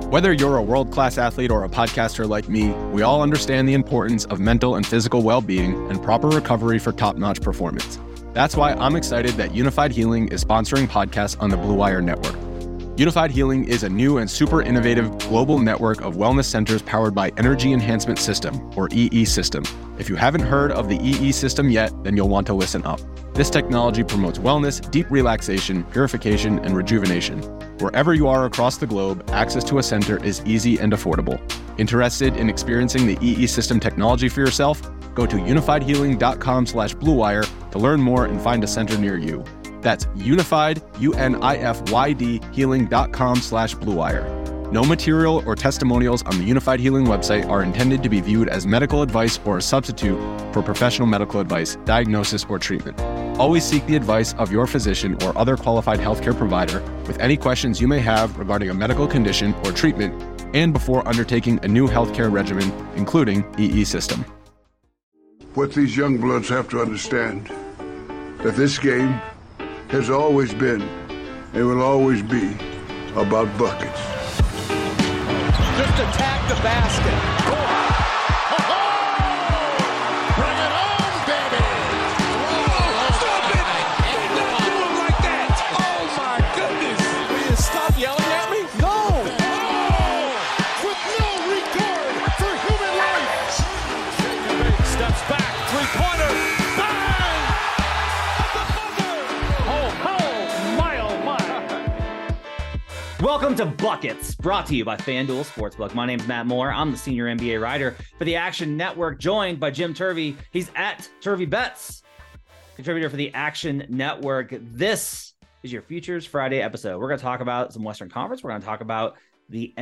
Whether you're a world-class athlete or a podcaster like me, we all understand the importance of mental and physical well-being and proper recovery for top-notch performance. That's why I'm excited that Unified Healing is sponsoring podcasts on the Blue Wire Network. Unified Healing is a new and super innovative global network of wellness centers powered by Energy Enhancement System, or EE System. If you haven't heard of the EE System yet, then you'll want to listen up. This technology promotes wellness, deep relaxation, purification, and rejuvenation. Wherever you are across the globe, access to a center is easy and affordable. Interested in experiencing the EE System technology for yourself? Go to unifiedhealing.com/bluewire to learn more and find a center near you. That's unified, UNIFYD, healing.com/bluewire. No material or testimonials on the Unified Healing website are intended to be viewed as medical advice or a substitute for professional medical advice, diagnosis, or treatment. Always seek the advice of your physician or other qualified healthcare provider with any questions you may have regarding a medical condition or treatment and before undertaking a new healthcare regimen, including EE System. What these young bloods have to understand, that this game has always been and will always be about buckets. Just attack the basket. Oh. Bring it home, baby. Stop it. Did not do it like that. Oh, my goodness. Will you stop yelling at me? No. With no regard for human life. Steps back. Three-pointer. Bang! Welcome to Buckets, brought to you by FanDuel Sportsbook. My name's Matt Moore. I'm the senior NBA writer for the Action Network, joined by Jim Turvey. He's at Turvey Bets, contributor for the Action Network. This is your Futures Friday episode. We're going to talk about some Western Conference. We're going to talk about the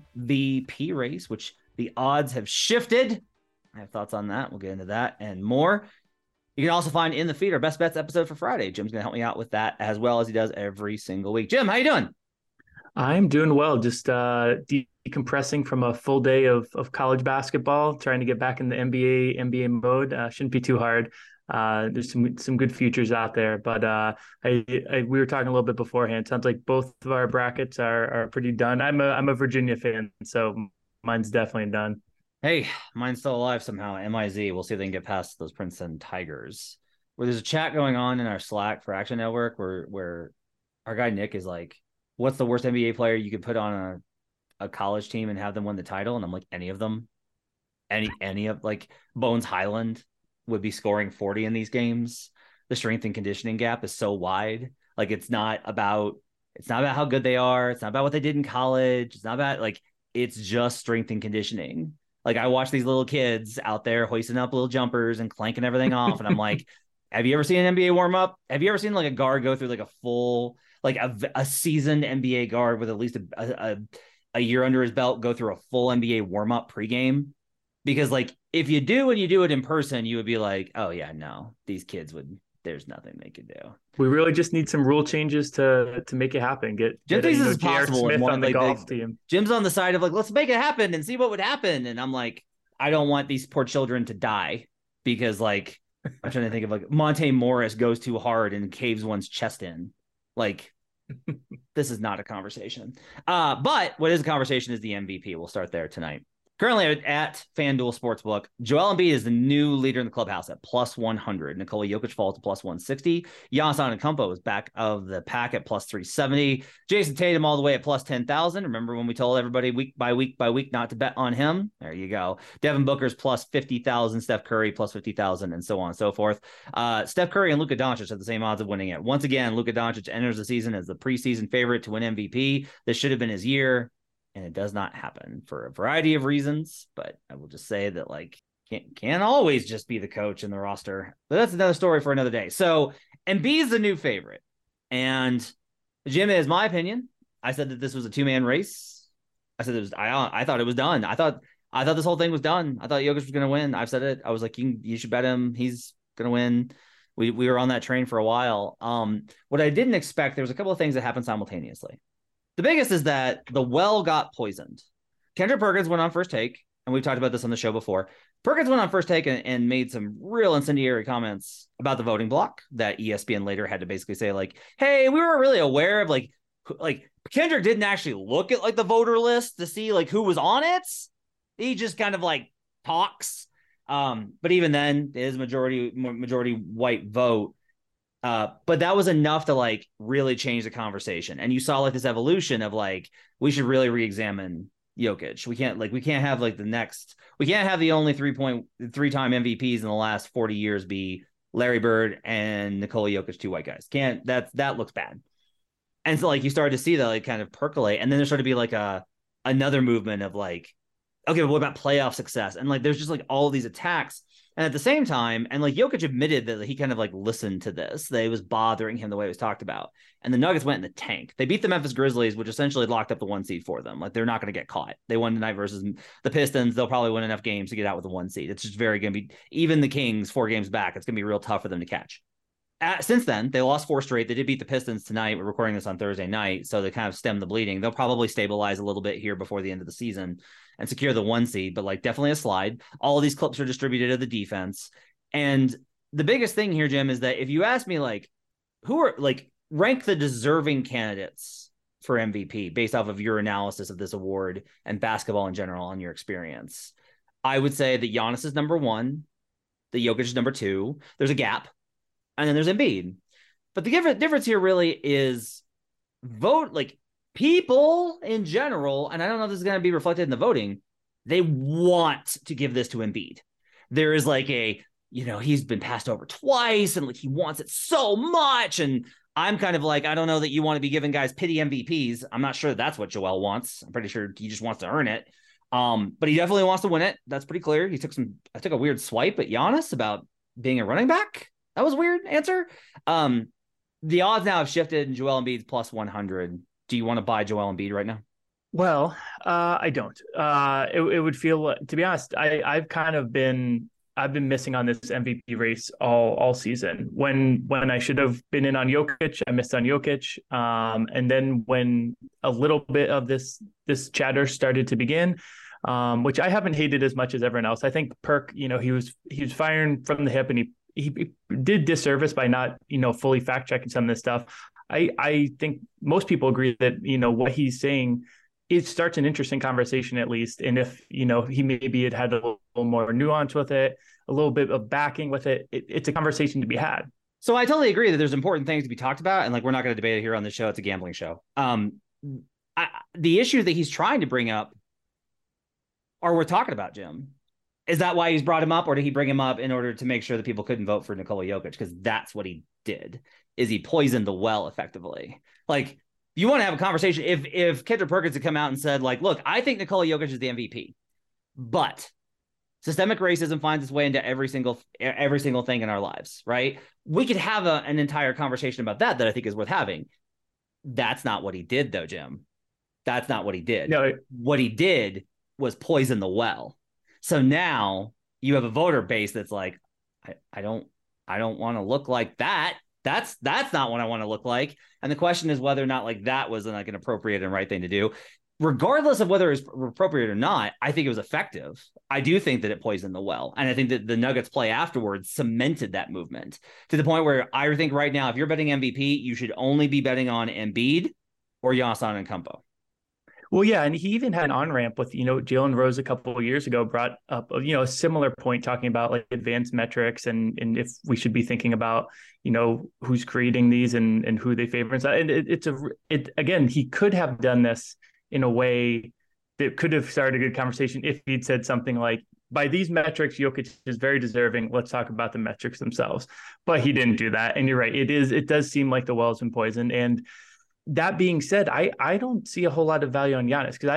MVP race, which the odds have shifted. I have thoughts on that. We'll get into that and more. You can also find in the feed our Best Bets episode for Friday. Jim's going to help me out with that as well as he does every single week. Jim, how you doing? I'm doing well, just decompressing from a full day of college basketball, trying to get back in the NBA mode. Shouldn't be too hard. There's some good futures out there, but we were talking a little bit beforehand. Sounds like both of our brackets are pretty done. I'm a Virginia fan, so mine's definitely done. Hey, mine's still alive somehow. MIZ. We'll see if they can get past those Princeton Tigers. Where there's a chat going on in our Slack for Action Network where our guy Nick is like, what's the worst NBA player you could put on a college team and have them win the title? And I'm like, any of them. Any of, like, Bones Highland would be scoring 40 in these games. The strength and conditioning gap is so wide. Like, it's not about how good they are. It's not about what they did in college. It's not about, like, it's just strength and conditioning. Like, I watch these little kids out there hoisting up little jumpers and clanking everything off. And I'm like, have you ever seen an NBA warm up? Have you ever seen like a guard go through like a full, like a seasoned NBA guard with at least a year under his belt go through a full NBA warm up pregame? Because like, if you do and you do it in person, you would be like, oh yeah, no, these kids there's nothing they could do. We really just need some rule changes to make it happen. Jim thinks this is J.R. possible Smith on the like, golf team. Jim's on the side of like, let's make it happen and see what would happen. And I'm like, I don't want these poor children to die because like, I'm trying to think of like Monte Morris goes too hard and caves one's chest in. Like, this is not a conversation. But what is a conversation is the MVP. We'll start there tonight. Currently at FanDuel Sportsbook, Joel Embiid is the new leader in the clubhouse at plus 100. Nikola Jokic falls to plus 160. Giannis Antetokounmpo is back of the pack at plus 370. Jason Tatum all the way at plus 10,000. Remember when we told everybody week by week not to bet on him? There you go. Devin Booker's plus 50,000. Steph Curry plus 50,000, and so on and so forth. Steph Curry and Luka Doncic have the same odds of winning it. Once again, Luka Doncic enters the season as the preseason favorite to win MVP. This should have been his year. And it does not happen for a variety of reasons, but I will just say that like can't always just be the coach in the roster. But that's another story for another day. So Embiid is the new favorite, and Jim is my opinion. I said that this was a two-man race. I said it was. I thought it was done. I thought this whole thing was done. I thought Jokic was going to win. I've said it. I was like, you should bet him. He's going to win. We were on that train for a while. What I didn't expect, there was a couple of things that happened simultaneously. The biggest is that the well got poisoned. Kendrick Perkins went on First Take, and we've talked about this on the show before. Perkins went on First Take and made some real incendiary comments about the voting block that ESPN later had to basically say, like, hey, we were really aware of, like Kendrick didn't actually look at like the voter list to see like who was on it. He just kind of like talks. But even then, his majority white vote. But that was enough to like really change the conversation. And you saw like this evolution of like, we should really re-examine Jokic. We can't have like we can't have the only 3-time MVPs in the last 40 years be Larry Bird and Nikola Jokic, 2 white guys. That looks bad. And so like you started to see that like kind of percolate. And then there started to be like another movement of like, okay, but what about playoff success? And like there's just like all of these attacks. And at the same time, and like Jokic admitted that he kind of like listened to this, that it was bothering him the way it was talked about. And the Nuggets went in the tank. They beat the Memphis Grizzlies, which essentially locked up the 1 seed for them. Like they're not going to get caught. They won tonight versus the Pistons. They'll probably win enough games to get out with the 1 seed. It's just very going to be, even the Kings 4 games back, it's going to be real tough for them to catch. Since then, they lost 4 straight. They did beat the Pistons tonight. We're recording this on Thursday night, so they kind of stem the bleeding. They'll probably stabilize a little bit here before the end of the season and secure the 1 seed, but like definitely a slide. All of these clips are distributed to the defense. And the biggest thing here, Jim, is that if you ask me, like, who are like rank the deserving candidates for MVP based off of your analysis of this award and basketball in general on your experience, I would say that Giannis is number 1, that Jokic is number 2. There's a gap. And then there's Embiid. But the difference here really is vote, like people in general, and I don't know if this is going to be reflected in the voting, they want to give this to Embiid. There is like he's been passed over twice and like he wants it so much. And I'm kind of like, I don't know that you want to be giving guys pity MVPs. I'm not sure that's what Joel wants. I'm pretty sure he just wants to earn it. But he definitely wants to win it. That's pretty clear. I took a weird swipe at Giannis about being a running back. That was a weird answer. The odds now have shifted and Joel Embiid's plus 100. Do you want to buy Joel Embiid right now? Well, I don't. It would feel, to be honest, I've been missing on this MVP race all season. When I should have been in on Jokic, I missed on Jokic. And then when a little bit of this chatter started to begin, which I haven't hated as much as everyone else. I think Perk, he was firing from the hip, and he did disservice by not, fully fact checking some of this stuff. I think most people agree that, what he's saying, it starts an interesting conversation at least. And if, he maybe had a little more nuance with it, a little bit of backing with it, it's a conversation to be had. So I totally agree that there's important things to be talked about. And like, we're not going to debate it here on the show. It's a gambling show. The issues that he's trying to bring up are worth talking about, Jim. Is that why he's brought him up, or did he bring him up in order to make sure that people couldn't vote for Nikola Jokic? Because that's what he did, is he poisoned the well effectively. Like, you want to have a conversation. If Kendrick Perkins had come out and said, like, look, I think Nikola Jokic is the MVP, but systemic racism finds its way into every single thing in our lives, right? We could have an entire conversation about that I think is worth having. That's not what he did, though, Jim. That's not what he did. No. What he did was poison the well. So now you have a voter base that's like, I don't want to look like that. That's not what I want to look like. And the question is whether or not like that was like an appropriate and right thing to do. Regardless of whether it's appropriate or not, I think it was effective. I do think that it poisoned the well. And I think that the Nuggets play afterwards cemented that movement to the point where I think right now, if you're betting MVP, you should only be betting on Embiid or Giannis Antetokounmpo. Well, yeah, and he even had an on-ramp with, Jalen Rose a couple of years ago brought up, a similar point talking about like advanced metrics and if we should be thinking about, who's creating these and who they favor. And again, he could have done this in a way that could have started a good conversation if he'd said something like, by these metrics, Jokic is very deserving. Let's talk about the metrics themselves. But he didn't do that. And you're right. It does seem like the well's been poisoned. And that being said, I don't see a whole lot of value on Giannis because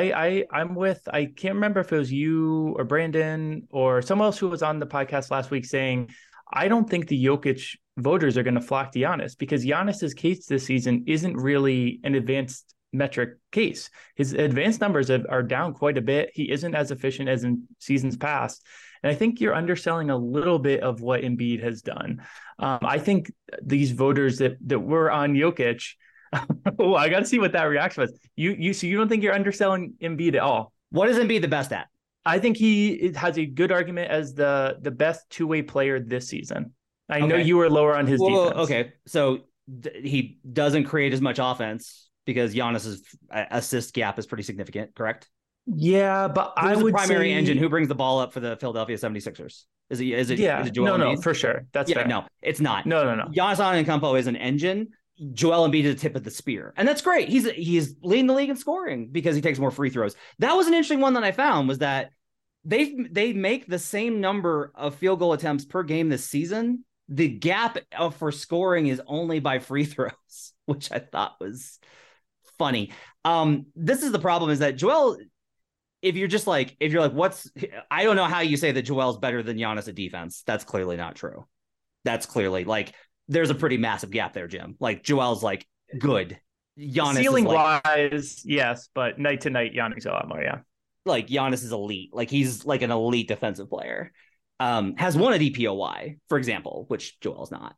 I can't remember if it was you or Brandon or someone else who was on the podcast last week saying, I don't think the Jokic voters are going to flock to Giannis because Giannis's case this season isn't really an advanced metric case. His advanced numbers are down quite a bit. He isn't as efficient as in seasons past. And I think you're underselling a little bit of what Embiid has done. I think these voters that were on Jokic, oh, I got to see what that reaction was. So you don't think you're underselling Embiid at all? What is Embiid the best at? I think he has a good argument as the best two-way player this season. I know you were lower on his defense. Okay, so he doesn't create as much offense because Giannis's assist gap is pretty significant, correct? Yeah, but Who's I would the primary say engine? Who brings the ball up for the Philadelphia 76ers? Is it Joel no, Embiid? for sure. That's fair. No, it's not. No. Giannis Antetokounmpo is an engine. Joel Embiid is the tip of the spear, and that's great. He's leading the league in scoring because he takes more free throws. That was an interesting one that I found, was that they make the same number of field goal attempts per game this season. The gap for scoring is only by free throws, which I thought was funny. This is the problem, is that Joel, if you're like, I don't know how you say that Joel's better than Giannis at defense. That's clearly not true. That's clearly, like, there's a pretty massive gap there, Jim. Like, Joel's like good. Giannis ceiling like, wise, yes, but night to night, Giannis a lot more. Yeah. Like, Giannis is elite. Like, he's like an elite defensive player. Has won a DPOY, for example, which Joel's not.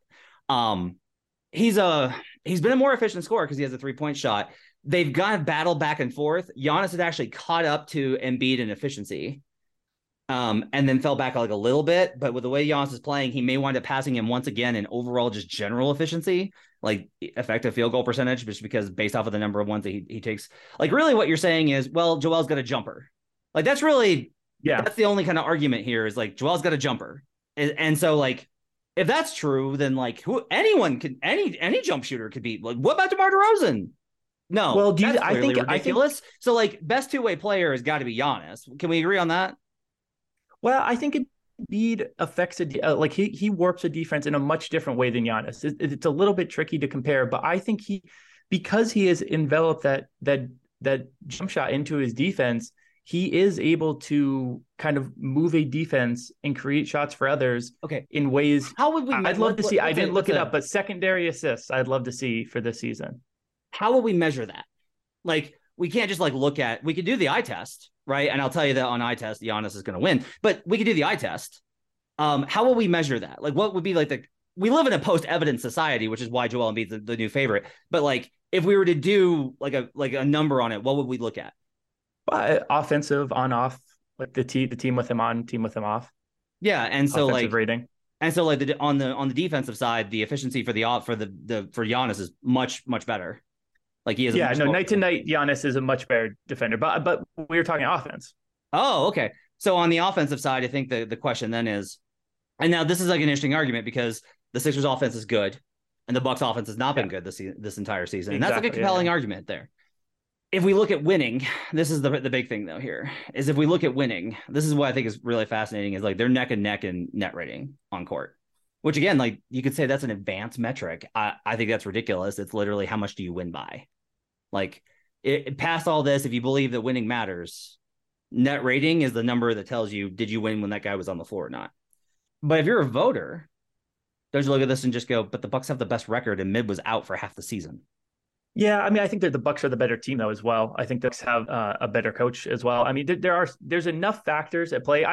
He's been a more efficient scorer because he has a 3-point shot. They've got battle back and forth. Giannis had actually caught up to Embiid in efficiency, and then fell back like a little bit. But with the way Giannis is playing, he may wind up passing him once again in overall just general efficiency, like effective field goal percentage, just because based off of the number of ones that he takes. Like, really what you're saying is, well, Joel's got a jumper. Like, that's really, that's the only kind of argument here, is like, Joel's got a jumper. And so, like, if that's true, then like anyone can, any jump shooter could be like, what about DeMar DeRozan? No, well, I think ridiculous. So, like, best two-way player has got to be Giannis. Can we agree on that? Well, I think Embiid affects like he warps a defense in a much different way than Giannis. It's a little bit tricky to compare, but I think because he has enveloped that jump shot into his defense, he is able to kind of move a defense and create shots for others. Okay, in ways. How would we? I'd love to see. I didn't look it up, but secondary assists, I'd love to see for this season. How will we measure that? Like, we can't just like look at. We could do the eye test, right? And I'll tell you that on eye test, Giannis is going to win. But we could do the eye test. How will we measure that? Like, what would be like we live in a post-evidence society, which is why Joel Embiid's the new favorite. But like, if we were to do like a number on it, what would we look at? Offensive, on off, like the team with him on, team with him off. Yeah, and so offensive like rating. And so like on the defensive side, the efficiency for Giannis is much better. Like, he is. Yeah, no, night to night, Giannis is a much better defender. But we were talking offense. Oh, okay. So on the offensive side, I think the question then is, and now this is like an interesting argument, because the Sixers offense is good and the Bucks offense has not been good this entire season. And that's like a compelling argument there. If we look at winning, this is the big thing though here, is if we look at winning, this is what I think is really fascinating, is like they're neck and neck in net rating on court, which again, like, you could say that's an advanced metric. I think that's ridiculous. It's literally how much do you win by? Like, past all this, if you believe that winning matters, net rating is the number that tells you, did you win when that guy was on the floor or not? But if you're a voter, don't you look at this and just go, but the Bucks have the best record and Mid was out for half the season? Yeah, I mean, I think that the Bucks are the better team though as well. I think the Bucks have a better coach as well. I mean, there's enough factors at play.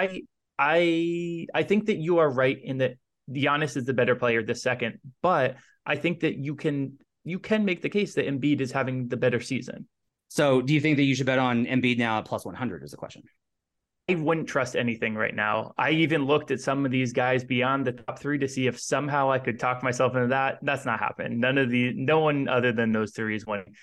I think that you are right in that Giannis is the better player this second, but I think that you can make the case that Embiid is having the better season. So do you think that you should bet on Embiid now at plus 100 is the question? I wouldn't trust anything right now. I even looked at some of these guys beyond the top three to see if somehow I could talk myself into that. That's not happening. No one other than those three is winning.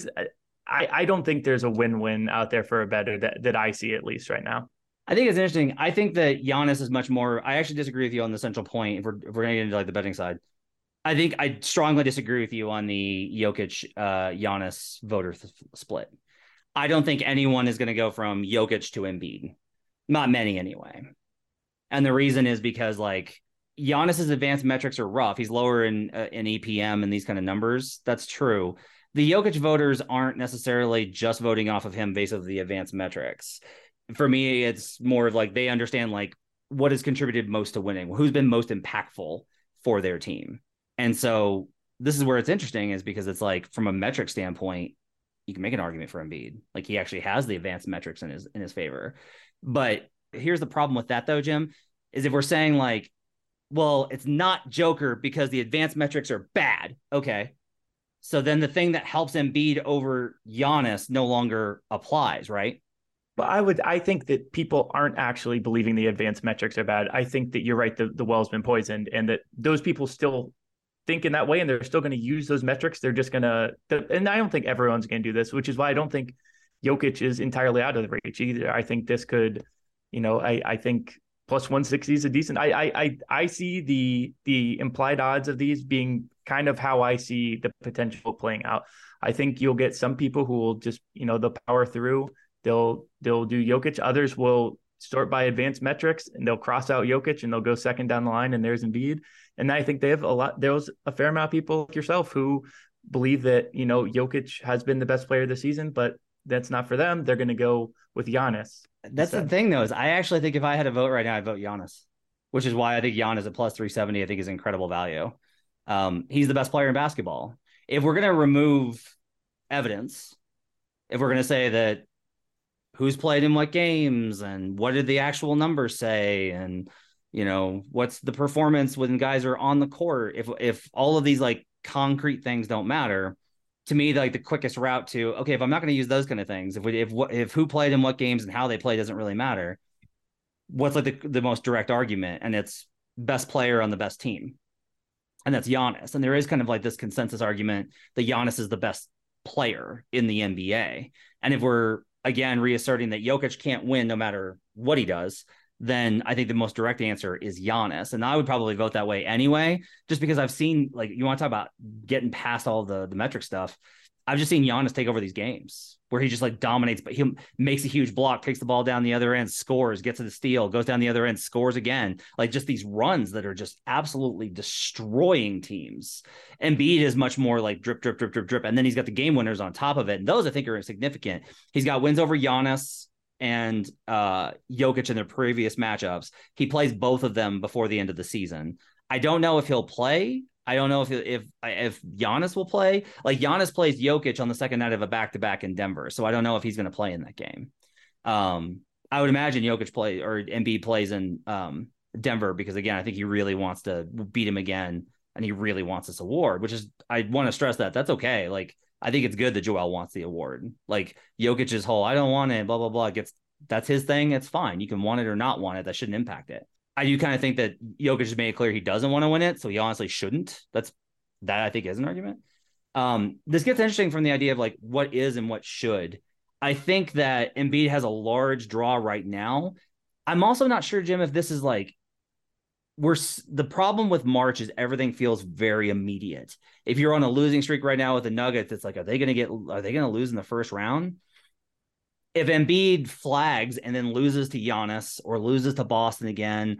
I don't think there's a win-win out there for a better that I see, at least right now. I think it's interesting. I think that Giannis is much more. I actually disagree with you on the central point. If we're going to get into like the betting side, I think I strongly disagree with you on the Jokic Giannis voter split. I don't think anyone is going to go from Jokic to Embiid. Not many anyway. And the reason is because like Giannis's advanced metrics are rough. He's lower in EPM and these kind of numbers. That's true. The Jokic voters aren't necessarily just voting off of him based on the advanced metrics. For me, it's more of like they understand like what has contributed most to winning, who's been most impactful for their team. And so this is where it's interesting, is because it's like from a metric standpoint, you can make an argument for Embiid. Like, he actually has the advanced metrics in his favor. But here's the problem with that though, Jim, is if we're saying like, well, it's not Joker because the advanced metrics are bad. Okay. So then the thing that helps Embiid over Giannis no longer applies, right? But I think that people aren't actually believing the advanced metrics are bad. I think that you're right. The well's been poisoned, and that those people still think in that way, and they're still going to use those metrics. They're just going to, and I don't think everyone's going to do this, which is why I don't think Jokic is entirely out of the reach either. I think this could, I think plus 160 is a decent. I see the implied odds of these being kind of how I see the potential playing out. I think you'll get some people who will just, they'll power through. They'll do Jokic. Others will sort by advanced metrics and they'll cross out Jokic and they'll go second down the line and there's Embiid. And I think they have there's a fair amount of people like yourself who believe that, Jokic has been the best player this season, but that's not for them. They're going to go with Giannis. That's the thing, though, is I actually think if I had a vote right now, I'd vote Giannis, which is why I think Giannis at plus 370, I think is incredible value. He's the best player in basketball. If we're going to remove evidence, if we're going to say that who's played in what games and what did the actual numbers say, and, what's the performance when guys are on the court, if all of these like concrete things don't matter, to me, like the quickest route to, okay, if I'm not going to use those kind of things, if who played in what games and how they play doesn't really matter, what's like the most direct argument? And it's best player on the best team. And that's Giannis. And there is kind of like this consensus argument that Giannis is the best player in the NBA. And if we're, again, reasserting that Jokic can't win no matter what he does, then I think the most direct answer is Giannis. And I would probably vote that way anyway, just because I've seen, like, you want to talk about getting past all the metric stuff. I've just seen Giannis take over these games where he just like dominates, but he makes a huge block, takes the ball down the other end, scores, gets to the steal, goes down the other end, scores again. Like just these runs that are just absolutely destroying teams. Embiid is much more like drip, drip, drip, drip, drip. And then he's got the game winners on top of it. And those I think are significant. He's got wins over Giannis and Jokic in their previous matchups. He plays both of them before the end of the season. I don't know if he'll play. I don't know if Giannis will play. Like Giannis plays Jokic on the second night of a back-to-back in Denver, so I don't know if he's going to play in that game. I would imagine Jokic play or Embiid plays in Denver because, again, I think he really wants to beat him again, and he really wants this award, which is, I want to stress that that's okay. Like, I think it's good that Joel wants the award. Like Jokic's whole, I don't want it, blah, blah, blah, that's his thing. It's fine. You can want it or not want it. That shouldn't impact it. I do kind of think that Jokic has made it clear he doesn't want to win it, so he honestly shouldn't. That I think is an argument. This gets interesting from the idea of like what is and what should. I think that Embiid has a large draw right now. I'm also not sure, Jim, if this is like the problem with March is everything feels very immediate. If you're on a losing streak right now with the Nuggets, it's like, are they going to lose in the first round? If Embiid flags and then loses to Giannis or loses to Boston again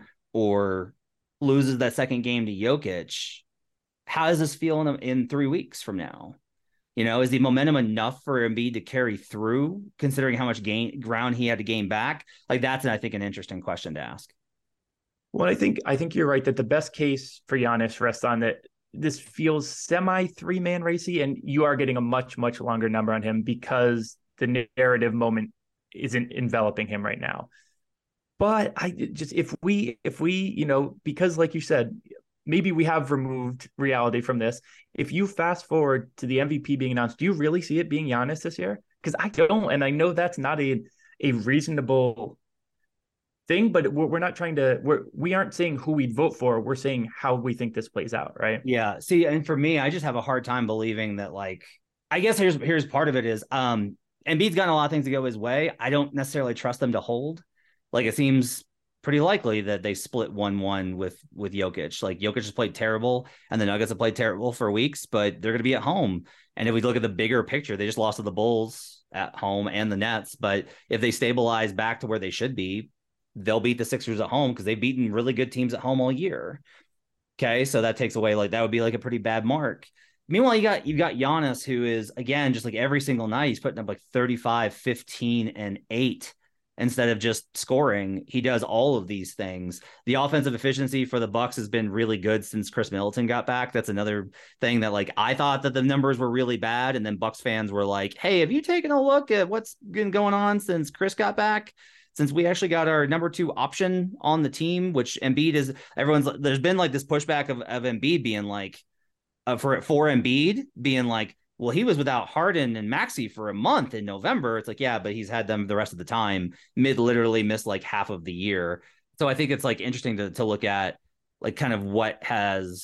or loses that second game to Jokic, how does this feel in 3 weeks from now? Is the momentum enough for Embiid to carry through, considering how much ground he had to gain back? Like that's, I think, an interesting question to ask. Well, I think you're right that the best case for Giannis rests on that this feels semi 3-man racy, and you are getting a much, much longer number on him because the narrative moment isn't enveloping him right now. But if we, because like you said, maybe we have removed reality from this. If you fast forward to the MVP being announced, do you really see it being Giannis this year? Because I don't, and I know that's not a reasonable thing, but we're not trying to, we aren't saying who we'd vote for. We're saying how we think this plays out, right? Yeah. See, and for me, I just have a hard time believing that, like, I guess here's part of it is, Embiid's gotten a lot of things to go his way. I don't necessarily trust them to hold. Like, it seems pretty likely that they split 1-1 with Jokic. Like, Jokic has played terrible, and the Nuggets have played terrible for weeks, but they're going to be at home. And if we look at the bigger picture, they just lost to the Bulls at home and the Nets. But if they stabilize back to where they should be, they'll beat the Sixers at home because they've beaten really good teams at home all year. Okay, so that takes away, like, that would be like a pretty bad mark. Meanwhile, you got Giannis, who is, again, just like every single night, he's putting up like 35, 15, and 8 instead of just scoring. He does all of these things. The offensive efficiency for the Bucks has been really good since Chris Middleton got back. That's another thing that, like, I thought that the numbers were really bad, and then Bucks fans were like, hey, have you taken a look at what's been going on since Chris got back? Since we actually got our number 2 option on the team, which Embiid is, there's been like this pushback of Embiid being like, for Embiid being like, well, he was without Harden and Maxey for a month in November. It's like, yeah, but he's had them the rest of the time. Literally missed like half of the year. So I think it's like interesting to look at like kind of what has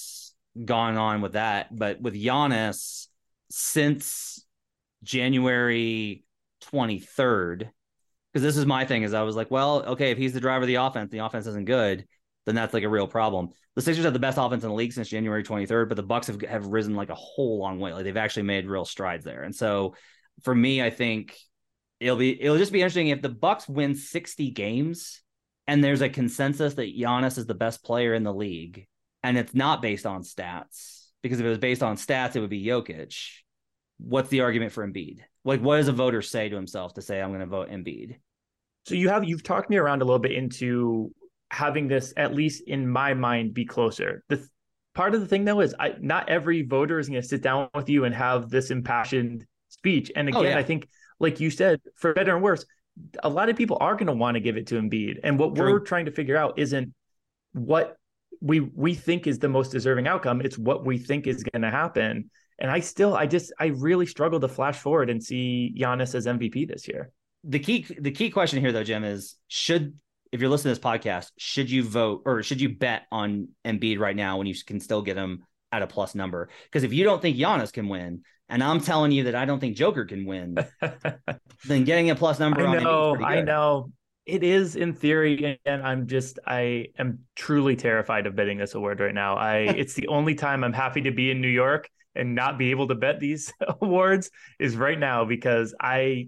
gone on with that. But with Giannis, since January 23rd, because this is my thing, is I was like, well, okay, if he's the driver of the offense isn't good, then that's like a real problem. The Sixers have the best offense in the league since January 23rd, but the Bucks have risen like a whole long way. Like they've actually made real strides there. And so for me, I think it'll just be interesting if the Bucks win 60 games and there's a consensus that Giannis is the best player in the league, and it's not based on stats, because if it was based on stats, it would be Jokic. What's the argument for Embiid? Like, what does a voter say to himself to say, I'm going to vote Embiid? So you've talked me around a little bit into having this, at least in my mind, be closer. The part of the thing though is not every voter is going to sit down with you and have this impassioned speech. And again, I think, like you said, for better and worse, a lot of people are going to want to give it to Embiid. And what we're trying to figure out isn't what we think is the most deserving outcome. It's what we think is going to happen. And I really struggle to flash forward and see Giannis as MVP this year. The key question here though, Jim, is if you're listening to this podcast, should you vote or should you bet on Embiid right now when you can still get him at a plus number? Because if you don't think Giannis can win, and I'm telling you that I don't think Joker can win, then getting a plus number on Embiid is pretty good. I know. It is in theory, and I am truly terrified of betting this award right now. It's the only time I'm happy to be in New York and not be able to bet these awards is right now, because I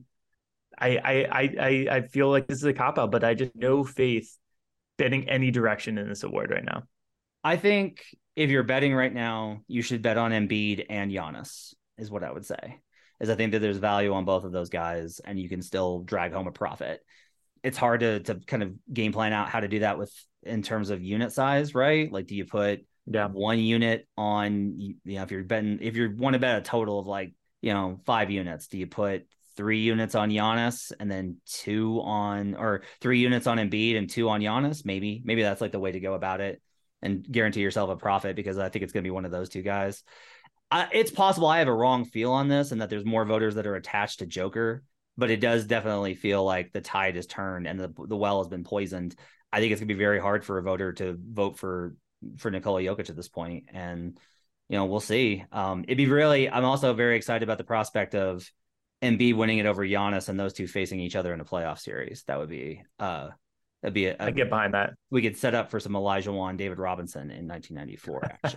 feel like this is a cop out, but I just no faith betting any direction in this award right now. I think if you're betting right now, you should bet on Embiid and Giannis, is what I would say. Is I think that there's value on both of those guys, and you can still drag home a profit. It's hard to kind of game plan out how to do that in terms of unit size, right? Like, do you put one unit on, if you want to bet a total of 5 units, do you put 3 units on Giannis and then 3 units on Embiid and 2 on Giannis? Maybe that's like the way to go about it and guarantee yourself a profit, because I think it's going to be one of those two guys. It's possible I have a wrong feel on this and that there's more voters that are attached to Joker, but it does definitely feel like the tide has turned and the well has been poisoned. I think it's going to be very hard for a voter to vote for Nikola Jokic at this point. And, we'll see. I'm also very excited about the prospect of Embiid winning it over Giannis and those two facing each other in a playoff series. That would be, I get behind that. We could set up for some Elijah Wan, David Robinson in 1994 action.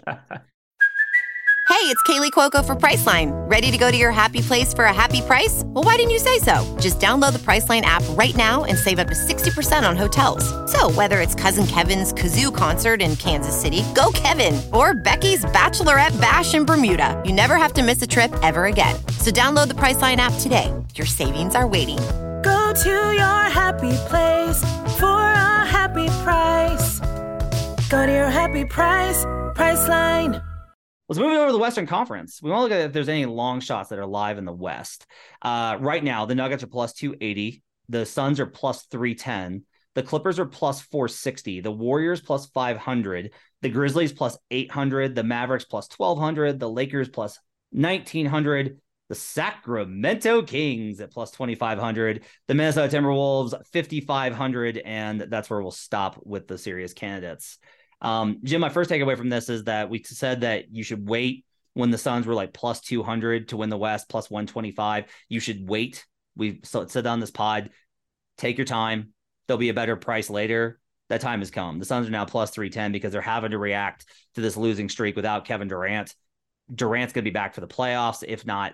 Hey, it's Kaylee Cuoco for Priceline. Ready to go to your happy place for a happy price? Well, why didn't you say so? Just download the Priceline app right now and save up to 60% on hotels. So whether it's Cousin Kevin's Kazoo Concert in Kansas City, go Kevin, or Becky's Bachelorette Bash in Bermuda, you never have to miss a trip ever again. So download the Priceline app today. Your savings are waiting. Go to your happy place for a happy price. Go to your happy price, Priceline. Let's move over to the Western Conference. We want to look at if there's any long shots that are live in the West. Right now, the Nuggets are plus 280. The Suns are plus 310. The Clippers are plus 460. The Warriors plus 500. The Grizzlies plus 800. The Mavericks plus 1200. The Lakers plus 1900. The Sacramento Kings at plus 2500. The Minnesota Timberwolves 5500. And that's where we'll stop with the serious candidates. Jim, my first takeaway from this is that we said that you should wait when the Suns were like plus 200 to win the West, plus 125. You should wait. We said on this pod, take your time. There'll be a better price later. That time has come. The Suns are now plus 310 because they're having to react to this losing streak without Kevin Durant. Durant's going to be back for the playoffs, if not,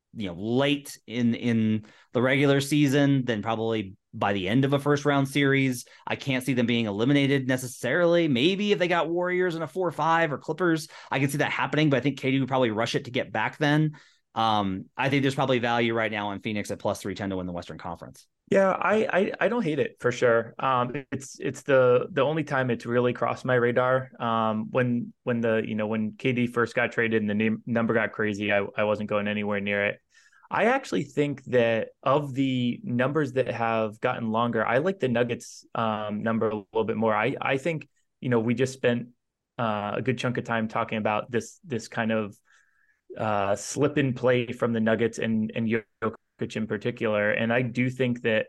late in the regular season, then probably by the end of a first round series. I can't see them being eliminated necessarily. Maybe if they got Warriors in a 4-5 or Clippers, I can see that happening, but I think KD would probably rush it to get back then. I think there's probably value right now on Phoenix at plus 310 to win the Western Conference. Yeah, I don't hate it for sure. It's the only time it's really crossed my radar. When KD first got traded and the number got crazy, I wasn't going anywhere near it. I actually think that of the numbers that have gotten longer, I like the Nuggets number a little bit more. I think, we just spent a good chunk of time talking about this kind of slip in play from the Nuggets and Jokic in particular. And I do think that,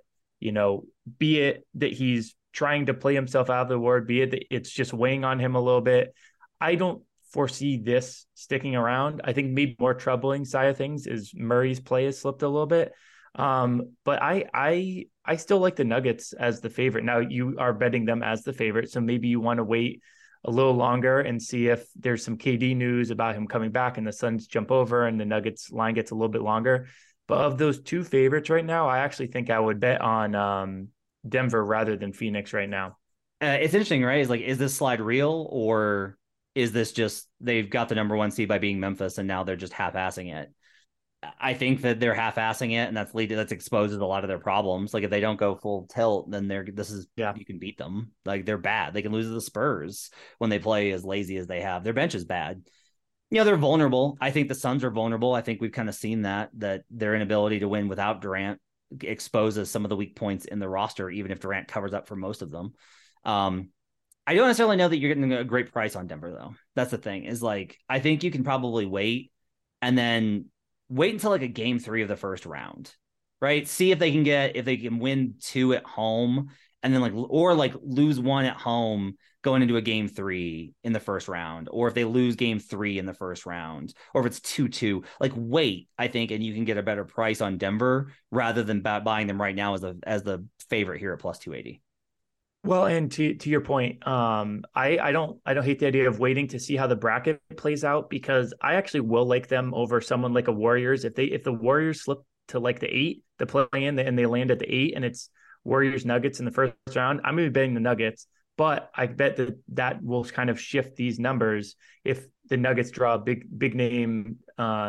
be it that he's trying to play himself out of the award, be it that it's just weighing on him a little bit, I don't foresee this sticking around. I think maybe more troubling side of things is Murray's play has slipped a little bit. But I still like the Nuggets as the favorite. Now you are betting them as the favorite, so maybe you want to wait a little longer and see if there's some KD news about him coming back and the Suns jump over and the Nuggets line gets a little bit longer. But of those two favorites right now, I actually think I would bet on Denver rather than Phoenix right now. It's interesting, right? Is like, is this slide real, or is this just they've got the number one seed by being Memphis and now they're just half-assing it? I think that they're half-assing it, and that's exposes a lot of their problems. Like if they don't go full tilt, then you can beat them. Like they're bad. They can lose to the Spurs when they play as lazy as they have. Their bench is bad. They're vulnerable. I think the Suns are vulnerable. I think we've kind of seen that their inability to win without Durant exposes some of the weak points in the roster, even if Durant covers up for most of them. I don't necessarily know that you're getting a great price on Denver, though. That's the thing, is like, I think you can probably wait and then wait until like a game 3 of the first round, right? See if they can win 2 at home and then lose 1 at home going into a game 3 in the first round, or if they lose game 3 in the first round, or if it's 2-2, wait, I think, and you can get a better price on Denver rather than buying them right now as the favorite here at plus 280. Well, and to your point, I don't hate the idea of waiting to see how the bracket plays out, because I actually will like them over someone like a Warriors. If the Warriors slip to like the 8, the play in, and they land at the 8, and it's Warriors Nuggets in the first round, I'm going to be betting the Nuggets. But I bet that will kind of shift these numbers if the Nuggets draw a big name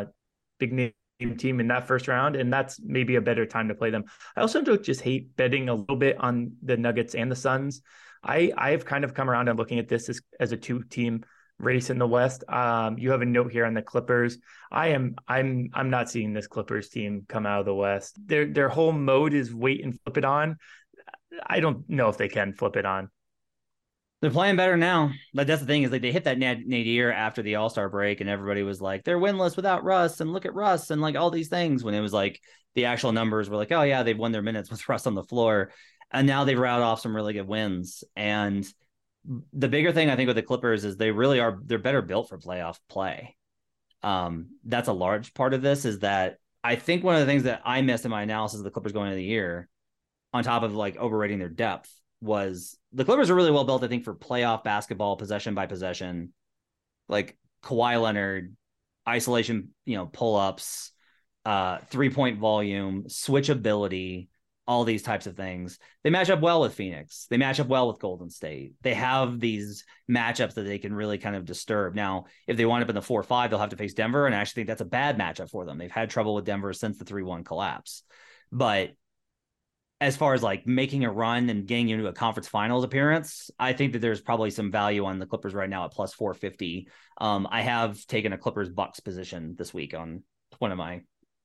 team in that first round, and that's maybe a better time to play them. I also don't just hate betting a little bit on the Nuggets and the Suns. I've kind of come around and looking at this as a 2-team race in the West. You have a note here on the Clippers. I'm not seeing this Clippers team come out of the West. Their whole mode is wait and flip it on. I don't know if they can flip it on. They're playing better now. But that's the thing, is like they hit that nadir after the All-Star break, and everybody was like, they're winless without Russ, and look at Russ, and like all these things, when it was like the actual numbers were like, oh yeah, they've won their minutes with Russ on the floor. And now they've routed off some really good wins. And the bigger thing I think with the Clippers is they're better built for playoff play. That's a large part of this, is that I think one of the things that I missed in my analysis of the Clippers going into the year, on top of like overrating their depth, was the Clippers are really well built, I think, for playoff basketball, possession by possession, like Kawhi Leonard, isolation, pull-ups, 3-point volume, switchability, all these types of things. They match up well with Phoenix. They match up well with Golden State. They have these matchups that they can really kind of disturb. Now, if they wind up in the 4-5, they'll have to face Denver, and I actually think that's a bad matchup for them. They've had trouble with Denver since the 3-1 collapse. But as far as like making a run and getting into a conference finals appearance, I think that there's probably some value on the Clippers right now at plus 450. I have taken a Clippers Bucks position this week on one of my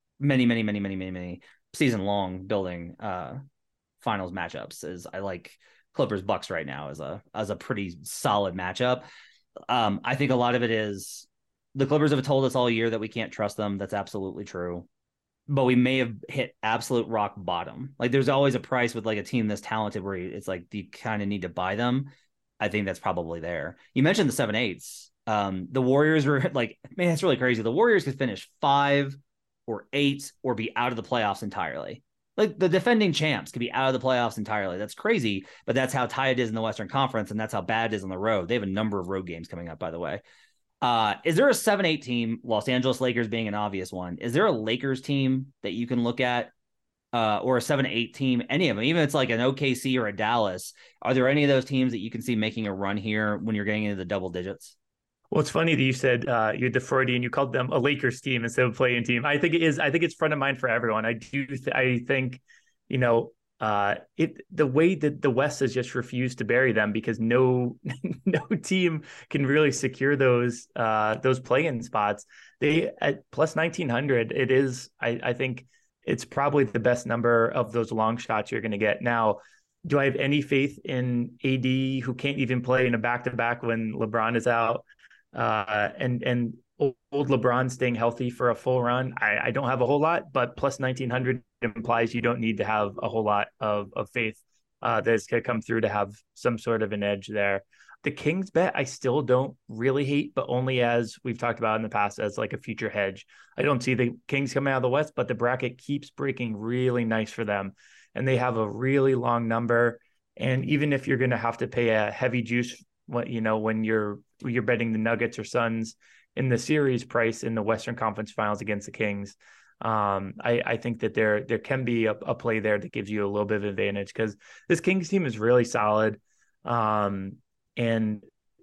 many season long building finals matchups. Is I like Clippers Bucks right now as a pretty solid matchup. I think a lot of it is the Clippers have told us all year that we can't trust them. That's absolutely true. But we may have hit absolute rock bottom. Like there's always a price with like a team this talented where it's like, you kind of need to buy them. I think that's probably there. You mentioned the 7-8s. The Warriors were like, man, it's really crazy. The Warriors could finish 5 or 8 or be out of the playoffs entirely. Like the defending champs could be out of the playoffs entirely. That's crazy, but that's how tight it is in the Western Conference, and that's how bad it is on the road. They have a number of road games coming up, by the way. Is there a 7-8 team, Los Angeles Lakers being an obvious one? Is there a Lakers team that you can look at, or a 7-8 team, any of them, even if it's like an OKC or a Dallas? Are there any of those teams that you can see making a run here when you're getting into the double digits? Well, it's funny that you said you're the Freudian. You called them a Lakers team instead of a play-in team. I think it's front of mind for everyone. I think, the way that the West has just refused to bury them, because no team can really secure those play-in spots. They at plus 1900. It is. I think it's probably the best number of those long shots you're going to get. Now, do I have any faith in AD, who can't even play in a back-to-back when LeBron is out? And old LeBron staying healthy for a full run, I don't have a whole lot, but plus 1900 implies you don't need to have a whole lot of faith that's going to come through to have some sort of an edge there. The Kings bet I still don't really hate, but only as we've talked about in the past as like a future hedge. I don't see the Kings coming out of the West, but the bracket keeps breaking really nice for them. And they have a really long number. And even if you're going to have to pay a heavy juice, when you're betting the Nuggets or Suns in the series price in the Western Conference Finals against the Kings, I think that there can be a play there that gives you a little bit of advantage because this Kings team is really solid. And,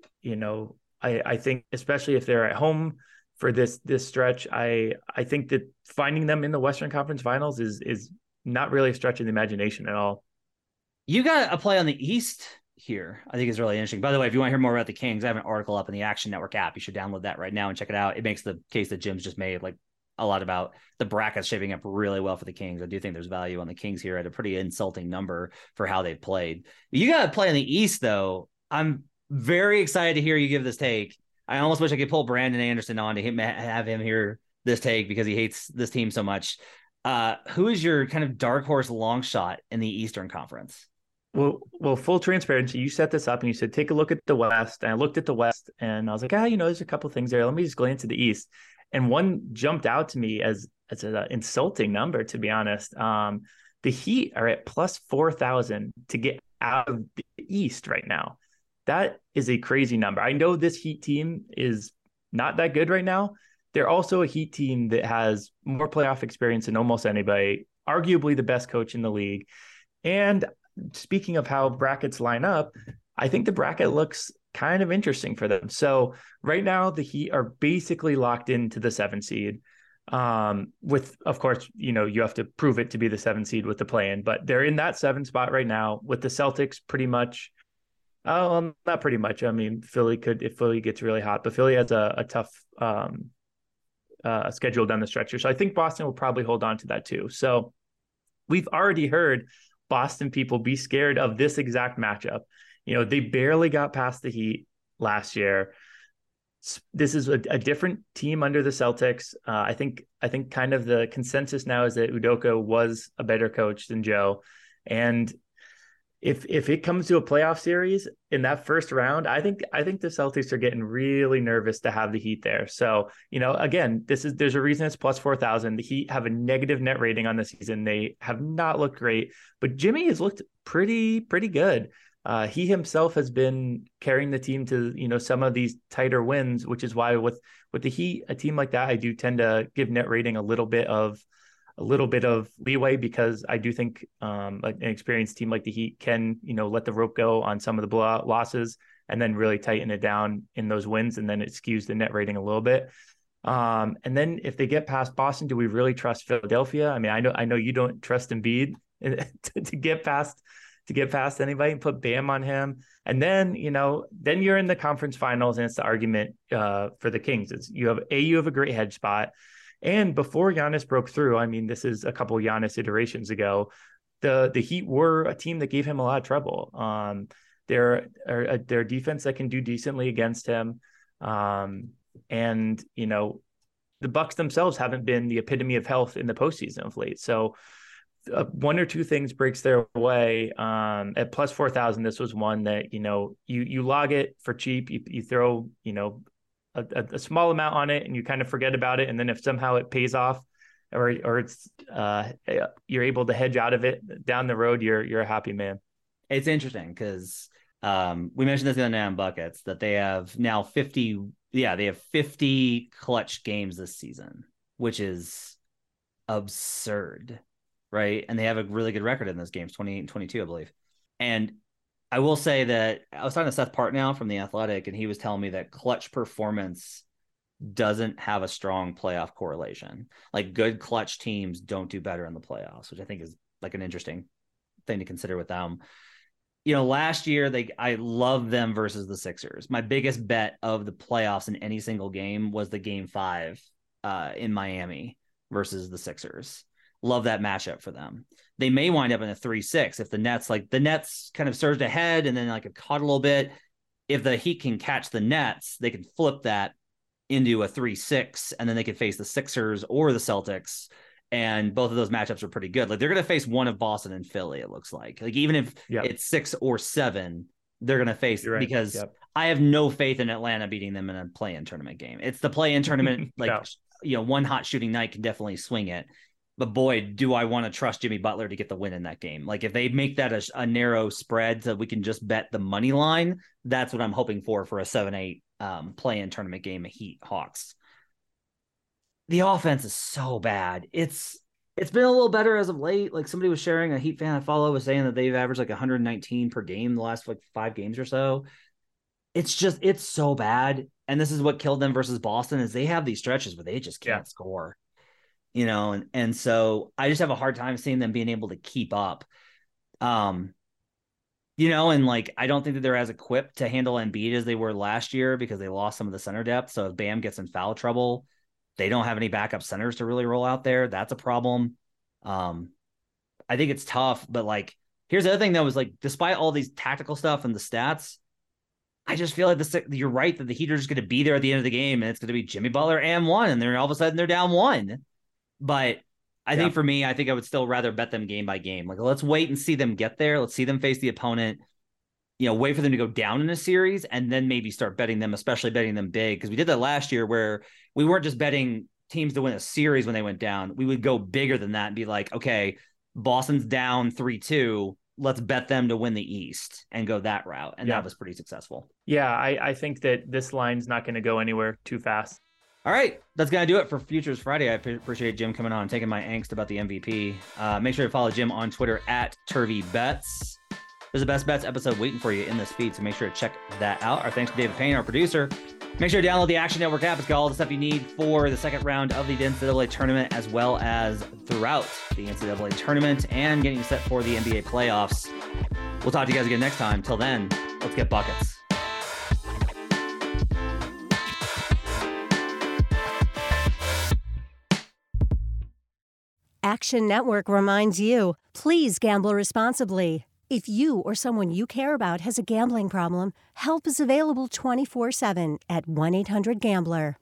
I think especially if they're at home for this stretch, I think that finding them in the Western Conference Finals is not really a stretch of the imagination at all. You got a play on the East here. I think is really interesting. By the way, if you want to hear more about the Kings, I have an article up in the Action Network app. You should download that right now and check it out. It makes the case that Jim's just made like a lot about the brackets shaping up really well for the Kings. I do think there's value on the Kings here at a pretty insulting number for how they've played. You got to play in the East, though. I'm very excited to hear you give this take. I almost wish I could pull Brandon Anderson on to have him hear this take because he hates this team so much. Who is your kind of dark horse long shot in the Eastern Conference? Well, full transparency, you set this up and you said, take a look at the West. And I looked at the West and I was like, there's a couple things there. Let me just glance at the East. And one jumped out to me as an insulting number, to be honest. The Heat are at plus 4,000 to get out of the East right now. That is a crazy number. I know this Heat team is not that good right now. They're also a Heat team that has more playoff experience than almost anybody, arguably the best coach in the league. And speaking of how brackets line up, I think the bracket looks kind of interesting for them. So right now the Heat are basically locked into the 7 seed. With, of course, you have to prove it to be the 7 seed with the play-in, but they're in that 7 spot right now with the Celtics pretty much. Not pretty much. I mean, Philly could, if Philly gets really hot, but Philly has a tough schedule down the stretch here. So I think Boston will probably hold on to that too. So we've already heard Boston people be scared of this exact matchup. They barely got past the Heat last year. This is a different team under the Celtics. I think kind of the consensus now is that Udoka was a better coach than Joe. And if it comes to a playoff series in that first round, I think the Celtics are getting really nervous to have the Heat there. So, again, there's a reason it's plus 4,000. The Heat have a negative net rating on the season. They have not looked great, but Jimmy has looked pretty good. He himself has been carrying the team to, some of these tighter wins, which is why with the Heat, a team like that, I do tend to give net rating a little bit of leeway because I do think an experienced team like the Heat can, let the rope go on some of the blowout losses and then really tighten it down in those wins. And then it skews the net rating a little bit. And then if they get past Boston, do we really trust Philadelphia? I mean, I know you don't trust Embiid to get past anybody and put Bam on him. And then, then you're in the conference finals and it's the argument for the Kings. You have a great hedge spot. And before Giannis broke through, I mean, this is a couple of Giannis iterations ago, the Heat were a team that gave him a lot of trouble. They're defense that can do decently against him. And, the Bucks themselves haven't been the epitome of health in the postseason of late. So one or two things breaks their way. At plus 4,000, this was one that, you log it for cheap. You throw, a small amount on it and you kind of forget about it. And then if somehow it pays off or it's you're able to hedge out of it down the road, you're a happy man. It's interesting because we mentioned this the other night on Buckets that they have now 50. Yeah, they have 50 clutch games this season, which is absurd, right? And they have a really good record in those games, 28 and 22, I believe. And I will say that I was talking to Seth Partnow from The Athletic, and he was telling me that clutch performance doesn't have a strong playoff correlation. Like good clutch teams don't do better in the playoffs, which I think is like an interesting thing to consider with them. Last year, I love them versus the Sixers. My biggest bet of the playoffs in any single game was the Game 5 in Miami versus the Sixers. Love that matchup for them. They may wind up in a 3-6 if the Nets kind of surged ahead and then have caught a little bit. If the Heat can catch the Nets, they can flip that into a 3-6 and then they could face the Sixers or the Celtics And both of those matchups are pretty good. Like they're going to face one of Boston and Philly, it looks like. Like even if it's 6 or 7, they're going to face because I have no faith in Atlanta beating them in a play-in tournament game. It's the play-in tournament. Like, one hot shooting night can definitely swing it. But boy, do I want to trust Jimmy Butler to get the win in that game. Like if they make that a narrow spread so we can just bet the money line, that's what I'm hoping for a 7-8 play-in tournament game of Heat Hawks. The offense is so bad. It's been a little better as of late. Like somebody was sharing, a Heat fan I follow was saying that they've averaged like 119 per game the last like 5 games or so. It's so bad. And this is what killed them versus Boston is they have these stretches where they just can't score, and so I just have a hard time seeing them being able to keep up. And like, I don't think that they're as equipped to handle Embiid as they were last year because they lost some of the center depth. So if Bam gets in foul trouble, they don't have any backup centers to really roll out there. That's a problem. I think it's tough, but like, here's the other thing that was like, despite all these tactical stuff and the stats, I just feel like you're right that the Heat are just going to be there at the end of the game and it's going to be Jimmy Butler and 1, and then all of a sudden they're down 1. But I think for me, I think I would still rather bet them game by game. Like, let's wait and see them get there. Let's see them face the opponent, wait for them to go down in a series and then maybe start betting them, especially betting them big. Because we did that last year where we weren't just betting teams to win a series when they went down. We would go bigger than that and be like, okay, Boston's down 3-2. Let's bet them to win the East and go that route. And that was pretty successful. Yeah, I think that this line's not going to go anywhere too fast. All right, that's going to do it for Futures Friday. I appreciate Jim coming on and taking my angst about the MVP. Make sure to follow Jim on Twitter at TurvyBets. There's a Best Bets episode waiting for you in this feed, so make sure to check that out. Our thanks to David Payne, our producer. Make sure to download the Action Network app. It's got all the stuff you need for the second round of the NCAA tournament, as well as throughout the NCAA tournament and getting you set for the NBA playoffs. We'll talk to you guys again next time. Till then, let's get buckets. Action Network reminds you, please gamble responsibly. If you or someone you care about has a gambling problem, help is available 24/7 at 1-800-GAMBLER.